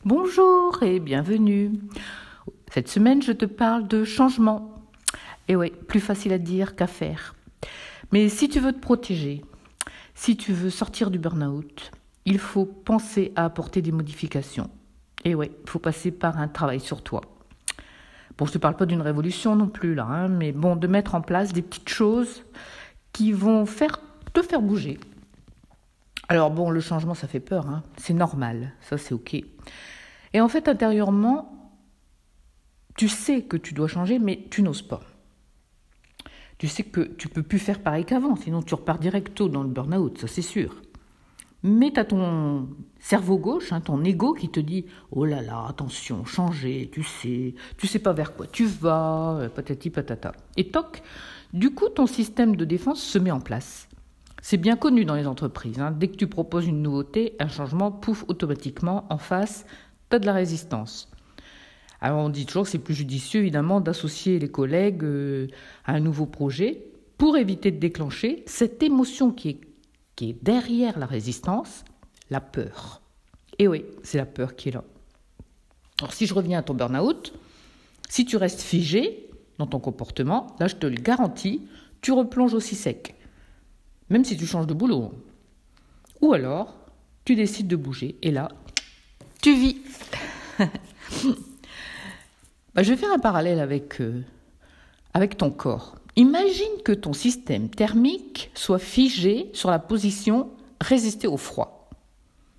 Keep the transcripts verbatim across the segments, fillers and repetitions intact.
Bonjour et bienvenue. Cette semaine, je te parle de changement. Et ouais, plus facile à dire qu'à faire. Mais si tu veux te protéger, si tu veux sortir du burn-out, il faut penser à apporter des modifications. Et ouais, il faut passer par un travail sur toi. Bon, je ne te parle pas d'une révolution non plus là, hein, mais bon, de mettre en place des petites choses qui vont faire, te faire bouger. Alors bon, le changement, ça fait peur, hein, c'est normal, ça c'est ok. Et en fait, intérieurement, tu sais que tu dois changer, mais tu n'oses pas. Tu sais que tu ne peux plus faire pareil qu'avant, sinon tu repars directo dans le burn-out, ça c'est sûr. Mais tu as ton cerveau gauche, hein, ton ego qui te dit « Oh là là, attention, changer, tu sais, tu sais pas vers quoi tu vas, patati patata ». Et toc, du coup, ton système de défense se met en place. C'est bien connu dans les entreprises, hein. Dès que tu proposes une nouveauté, un changement, pouf, automatiquement, en face, tu as de la résistance. Alors on dit toujours que c'est plus judicieux, évidemment, d'associer les collègues euh, à un nouveau projet pour éviter de déclencher cette émotion qui est, qui est derrière la résistance, la peur. Et oui, c'est la peur qui est là. Alors si je reviens à ton burn-out, si tu restes figé dans ton comportement, là je te le garantis, tu replonges aussi sec. Même si tu changes de boulot. Ou alors, tu décides de bouger et là, tu vis. bah, je vais faire un parallèle avec, euh, avec ton corps. Imagine que ton système thermique soit figé sur la position résister au froid. D'accord ?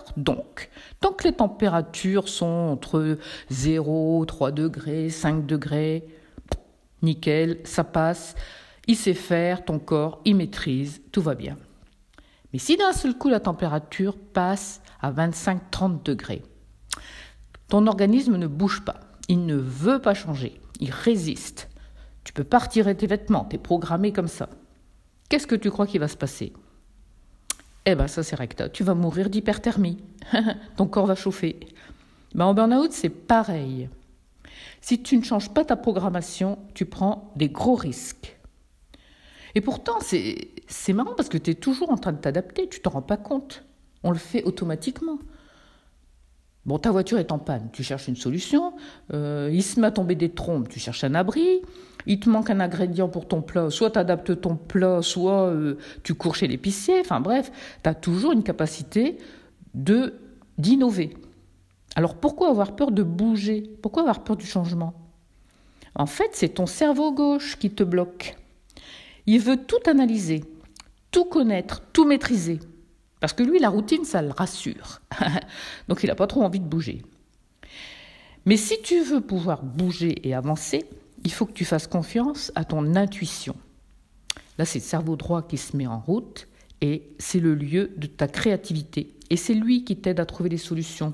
Donc, tant que les températures sont entre zéro, trois degrés, cinq degrés, nickel, ça passe. Il sait faire, ton corps, il maîtrise, tout va bien. Mais si d'un seul coup la température passe à vingt-cinq à trente degrés, ton organisme ne bouge pas, il ne veut pas changer, il résiste. Tu peux pas retirer tes vêtements, tu es programmé comme ça. Qu'est-ce que tu crois qu'il va se passer ? Eh bien ça c'est recta, tu vas mourir d'hyperthermie, ton corps va chauffer. Ben, en burn-out c'est pareil. Si tu ne changes pas ta programmation, tu prends des gros risques. Et pourtant, c'est, c'est marrant parce que tu es toujours en train de t'adapter, tu t'en rends pas compte. On le fait automatiquement. Bon, ta voiture est en panne, tu cherches une solution. Euh, il se met à tomber des trombes, tu cherches un abri. Il te manque un ingrédient pour ton plat, soit tu adaptes ton plat, soit euh, tu cours chez l'épicier. Enfin bref, tu as toujours une capacité de, d'innover. Alors pourquoi avoir peur de bouger ? Pourquoi avoir peur du changement ? En fait, c'est ton cerveau gauche qui te bloque. Il veut tout analyser, tout connaître, tout maîtriser. Parce que lui, la routine, ça le rassure. Donc, il n'a pas trop envie de bouger. Mais si tu veux pouvoir bouger et avancer, il faut que tu fasses confiance à ton intuition. Là, c'est le cerveau droit qui se met en route et c'est le lieu de ta créativité. Et c'est lui qui t'aide à trouver des solutions.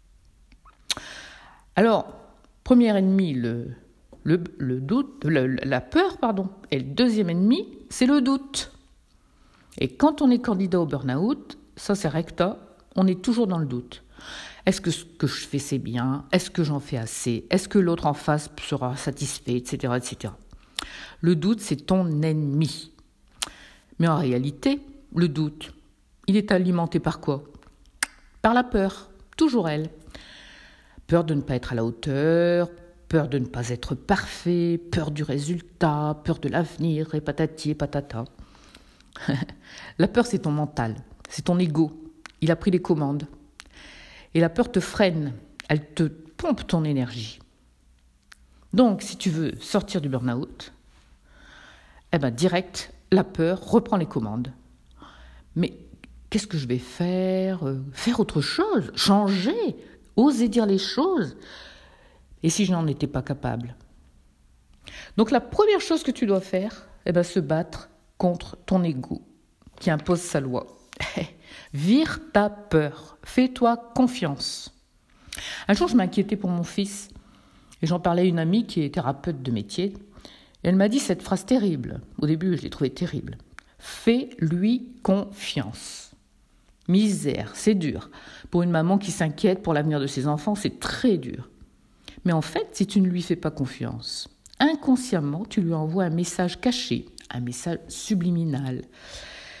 Alors, premier ennemi, le... Le, le doute, le, la peur, pardon, et le deuxième ennemi, c'est le doute. Et quand on est candidat au burn-out, ça c'est recta, on est toujours dans le doute. Est-ce que ce que je fais c'est bien ? Est-ce que j'en fais assez ? Est-ce que l'autre en face sera satisfait, et cetera, et cetera. Le doute, c'est ton ennemi. Mais en réalité, le doute, il est alimenté par quoi ? Par la peur, toujours elle. Peur de ne pas être à la hauteur, peur de ne pas être parfait, peur du résultat, peur de l'avenir, et patati et patata. La peur, c'est ton mental, c'est ton ego. Il a pris les commandes. Et la peur te freine, elle te pompe ton énergie. Donc, si tu veux sortir du burn-out, eh ben, direct, la peur reprend les commandes. Mais qu'est-ce que je vais faire ? Faire autre chose ? Changer ? Oser dire les choses ? Et si je n'en étais pas capable ? Donc la première chose que tu dois faire, eh ben, se battre contre ton ego qui impose sa loi. Vire ta peur, fais-toi confiance. Un jour, je m'inquiétais pour mon fils et j'en parlais à une amie qui est thérapeute de métier. Et elle m'a dit cette phrase terrible. Au début, je l'ai trouvée terrible. Fais-lui confiance. Misère, c'est dur. Pour une maman qui s'inquiète pour l'avenir de ses enfants, c'est très dur. Mais en fait, si tu ne lui fais pas confiance, inconsciemment, tu lui envoies un message caché, un message subliminal.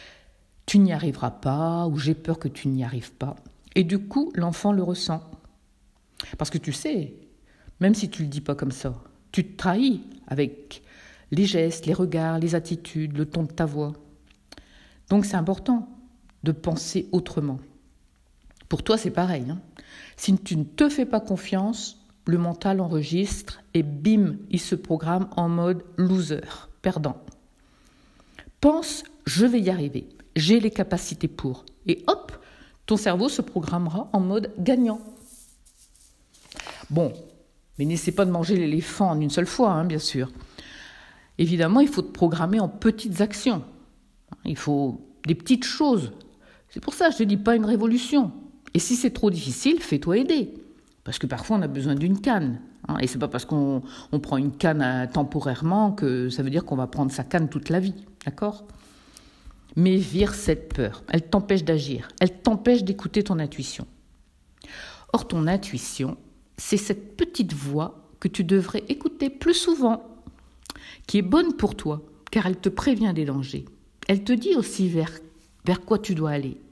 Tu n'y arriveras pas, ou j'ai peur que tu n'y arrives pas. Et du coup, l'enfant le ressent. Parce que tu sais, même si tu ne le dis pas comme ça, tu te trahis avec les gestes, les regards, les attitudes, le ton de ta voix. Donc c'est important de penser autrement. Pour toi, c'est pareil. Hein. Si tu ne te fais pas confiance, le mental enregistre et bim, il se programme en mode loser, perdant. Pense, je vais y arriver, j'ai les capacités pour. Et hop, ton cerveau se programmera en mode gagnant. Bon, mais n'essaie pas de manger l'éléphant en une seule fois, hein, bien sûr. Évidemment, il faut te programmer en petites actions. Il faut des petites choses. C'est pour ça que je ne te dis pas une révolution. Et si c'est trop difficile, fais-toi aider. Parce que parfois, on a besoin d'une canne. Hein, et ce n'est pas parce qu'on on prend une canne euh, temporairement que ça veut dire qu'on va prendre sa canne toute la vie. D'accord ? Mais vire cette peur. Elle t'empêche d'agir. Elle t'empêche d'écouter ton intuition. Or, ton intuition, c'est cette petite voix que tu devrais écouter plus souvent, qui est bonne pour toi, car elle te prévient des dangers. Elle te dit aussi vers, vers quoi tu dois aller.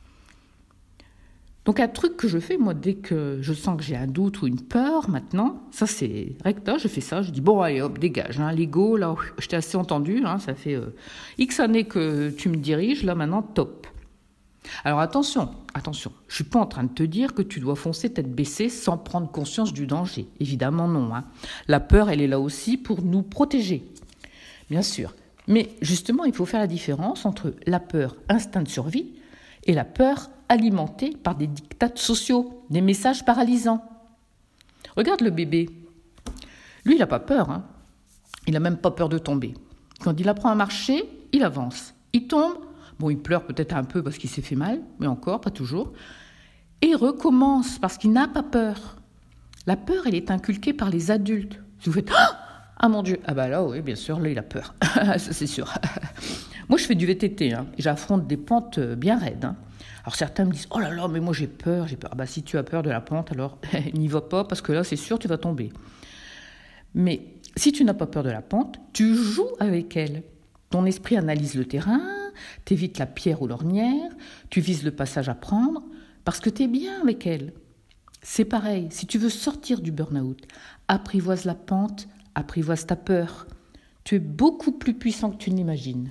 Donc un truc que je fais, moi, dès que je sens que j'ai un doute ou une peur, maintenant, ça c'est recta, je fais ça, je dis bon allez hop, dégage, hein, l'ego, là, je t'ai assez entendu, hein, ça fait euh, X années que tu me diriges, là maintenant, top. Alors attention, attention, je suis pas en train de te dire que tu dois foncer tête baissée sans prendre conscience du danger, évidemment non. Hein. La peur, elle est là aussi pour nous protéger, bien sûr. Mais justement, il faut faire la différence entre la peur, instinct de survie, et la peur alimentée par des dictats sociaux, des messages paralysants. Regarde le bébé. Lui, il n'a pas peur. Hein. Il n'a même pas peur de tomber. Quand il apprend à marcher, il avance. Il tombe. Bon, il pleure peut-être un peu parce qu'il s'est fait mal, mais encore, pas toujours. Et il recommence parce qu'il n'a pas peur. La peur, elle est inculquée par les adultes. Si vous faites « Ah mon Dieu !» Ah bah là, oui, bien sûr, là, il a peur. Ça, c'est sûr. Moi, je fais du V T T. Hein, et j'affronte des pentes bien raides. Hein. Alors certains me disent « Oh là là, mais moi j'ai peur, j'ai peur. » Ah bah si tu as peur de la pente, alors n'y va pas parce que là, c'est sûr, tu vas tomber. Mais si tu n'as pas peur de la pente, tu joues avec elle. Ton esprit analyse le terrain, t'évites la pierre ou l'ornière, tu vises le passage à prendre parce que tu es bien avec elle. C'est pareil, si tu veux sortir du burn-out, apprivoise la pente, apprivoise ta peur. Tu es beaucoup plus puissant que tu n'imagines.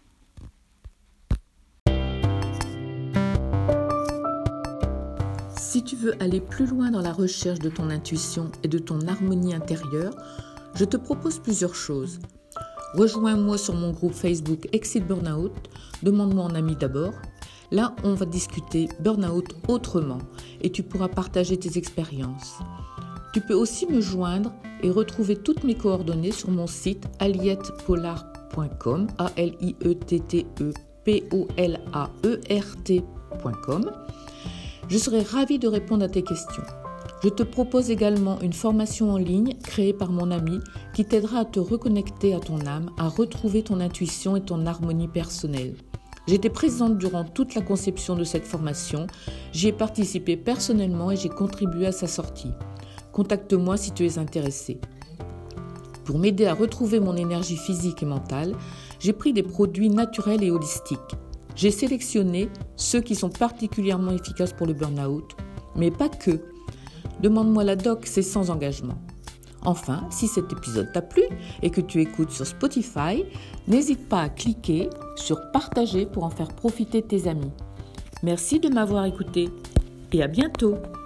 Si tu veux aller plus loin dans la recherche de ton intuition et de ton harmonie intérieure, je te propose plusieurs choses. Rejoins-moi sur mon groupe Facebook Exit Burnout, demande-moi en ami d'abord. Là, on va discuter Burnout autrement et tu pourras partager tes expériences. Tu peux aussi me joindre et retrouver toutes mes coordonnées sur mon site aliette pollard point com, A L I E T T E P O L A E R T point com. Je serai ravie de répondre à tes questions. Je te propose également une formation en ligne créée par mon ami qui t'aidera à te reconnecter à ton âme, à retrouver ton intuition et ton harmonie personnelle. J'étais présente durant toute la conception de cette formation, j'y ai participé personnellement et j'ai contribué à sa sortie. Contacte-moi si tu es intéressé. Pour m'aider à retrouver mon énergie physique et mentale, j'ai pris des produits naturels et holistiques. J'ai sélectionné ceux qui sont particulièrement efficaces pour le burn-out, mais pas que. Demande-moi la doc, c'est sans engagement. Enfin, si cet épisode t'a plu et que tu écoutes sur Spotify, n'hésite pas à cliquer sur partager pour en faire profiter tes amis. Merci de m'avoir écouté et à bientôt.